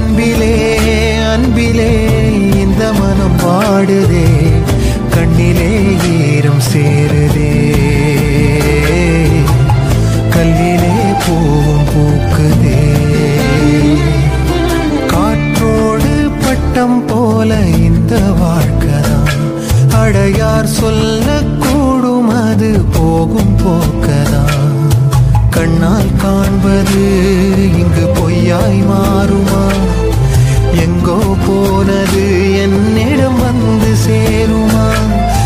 அன்பிலே அன்பிலே இந்த மனம் வாடுதே, கண்ணிலே ஈரம் சேருதே, கல்லிலே பூவும் பூக்குதே. காற்றோடு பட்டம் போல இந்த வாழ்க்கைதான், அடையார் சொல்லக்கூடும் அது போகும் போக்கதான். கண்ணால் காண்பது இங்கு பொய்யாய் மாறுமா, எங்கோ போனது